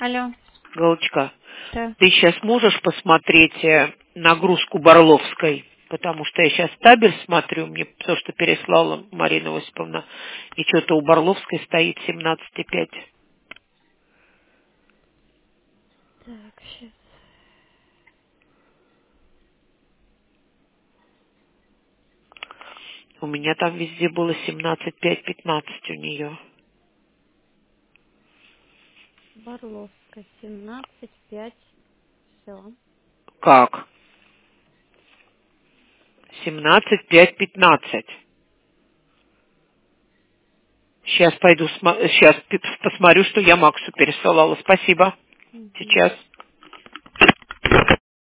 Алло. Галочка, Да. ты сейчас можешь посмотреть нагрузку Барловской? Потому что я сейчас табель смотрю, мне то, что переслала Марина Осиповна, и что-то у Барловской стоит 17,5. Так, сейчас. У меня там везде было 17,5-15 у нее. Барловская, 17,5. Все. Как? 17,5-15. Сейчас пойду, сейчас посмотрю, что я Максу пересылала. Спасибо. Угу. Сейчас.